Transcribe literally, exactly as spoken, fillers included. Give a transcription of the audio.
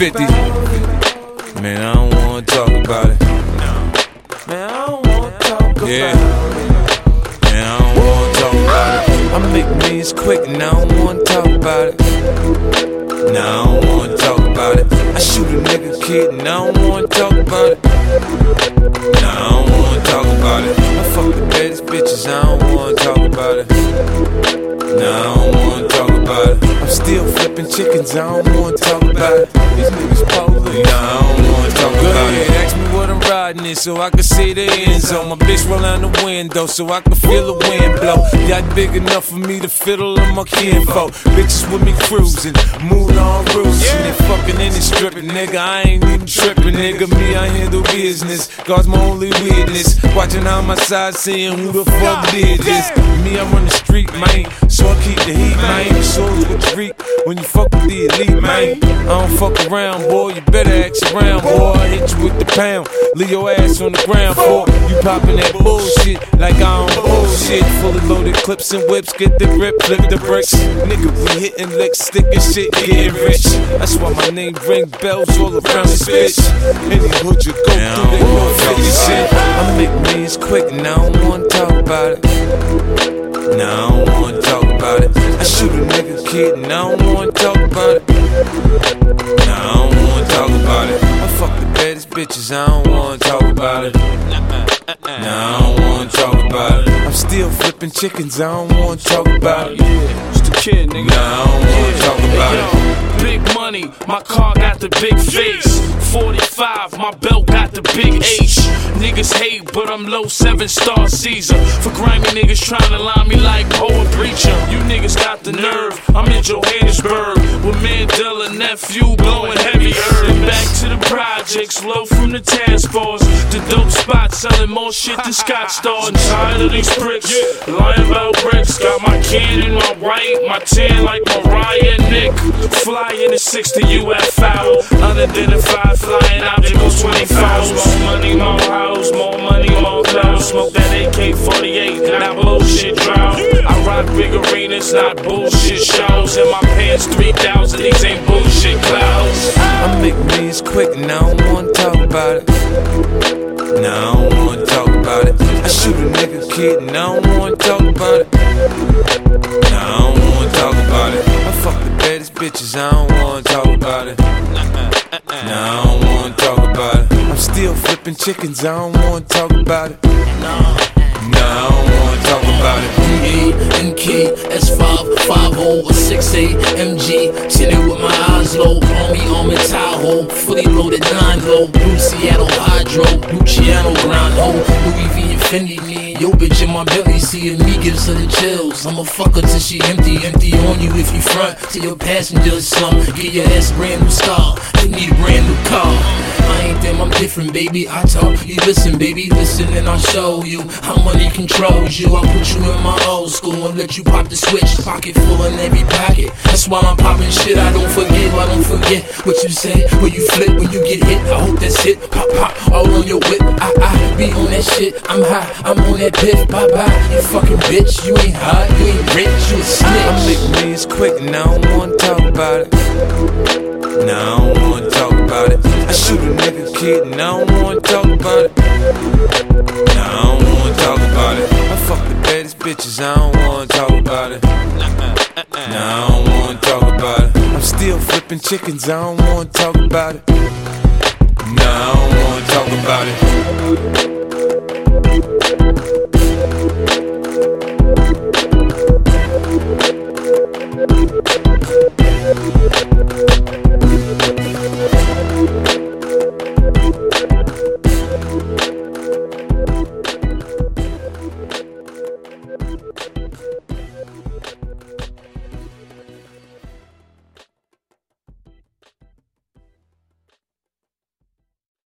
fifty. Man, I don't wanna talk about it. Man, I don't wanna talk about it. Man, I don't wanna talk about it. I make millions quick and I don't wanna talk about it. Nah, I don't wanna talk about it. I shoot a nigga kid and I don't wanna talk about it. Nah, I don't wanna talk about it. I fuck the baddest bitches, I don't wanna talk about it. Nah, I don't wanna talk about it. I'm still flipping chickens, I don't wanna talk about it. These niggas police. Nah, I don't wanna talk about it. Ask me what I'm riding in so I can see the end zone. My bitch roll out the window so I can feel the wind blow. Yacht big enough for me to fiddle on my kinfolk. Bitches with me cruising, Moulin Rouge. They fucking in the stripping, nigga. I ain't even tripping, nigga. Me, I handle business. God's my only witness. Watching on my side, seeing who the fuck did this. Me, I run the street, man. So I keep the heat, man. So it's what you reap when you fuck with the elite, man. I don't fuck around, boy. You better act around, boy. I hit you with the pound. Leave your ass on the ground, boy. You popping that bullshit like I don't bullshit. Fully loaded clips and whips, get the grip, flip the bricks. Nigga, we hitting licks, sticking shit, getting rich. That's why my name ring bells all around this bitch. Any hood you go through, they know fifty shit. I make millions quick and I don't wanna talk about it. Nah, I don't wanna talk about it. I shoot a nigga kid and I don't wanna talk about it. Nah, I don't wanna talk about it. I fuck the baddest bitches, I don't wanna talk about it. Nah, I don't wanna talk about it. I'm still flipping chickens, I don't wanna talk about it. Just a kid, nigga. Nah, I don't wanna talk about it. Big money, my car got the big face. forty-five, my belt got the big H. Niggas hate, but I'm low seven star Caesar. For grimy niggas trying to line me like Poet Preacher. You niggas got the nerve, I'm in Johannesburg with Mandela nephew blowing heavy herb. Back to the projects, low from the task force. The dope spot selling more shit than Scott Storch. I'm tired of these pricks, lying about bricks. Got my can in my right, my tan like Mariah Nick. Fly in the sixty U F foul, unidentified flying object goes twenty fouls. More money, more house, more money, more clouds. Smoke that A K forty-eight, not bullshit drought. I rock big arenas, not bullshit shows. In my pants three thousand, these ain't bullshit clouds. I make millions quick and I don't wanna talk about it. Nah, I don't wanna talk about it. I shoot a nigga kid and I don't wanna talk about it. Nah, I don't wanna talk about it. I fuck the baddest bitches, I don't wanna talk about it. Nah, I don't wanna talk about it. I'm still flipping chickens, I don't wanna talk about it. Nah, I don't wanna talk about it. M E, N K, S five, five oh, or six eight, M G. Chillin' with my eyes low, on me, on me, Tahoe. Fully loaded nine low, Blue Seattle Hydro, Luciano Grind Ho, Louis V and Fendi me. Yo, bitch in my belly, seeing me gives her the chills. I'ma fuck her till she empty, empty on you if you front. Till your passenger slump, get your ass a brand new star. You need a brand new car. I ain't them, I'm different, baby. I talk, you listen, baby, listen and I'll show you how money controls you. I put you in my old school and let you pop the switch. Pocket full in every pocket. That's why I'm popping shit. I don't forget, I don't forget what you say. When you flip, when you get hit, I hope that's it. Pop, pop, all on your whip. I, I be on that shit. I'm high, I'm on that piff. Bye bye, you fucking bitch. You ain't high, you ain't rich, you a snitch. I make millions quick and I don't wanna talk about it. Nah, I don't wanna talk about it. I shoot a nigga kid and I don't wanna talk about it. Nah, I don't wanna talk about it. I fuck the baddest bitches, I don't wanna talk about it. Nah, I don't wanna talk about it. I'm still flipping chickens, I don't wanna talk about it. Nah, I don't wanna talk about it.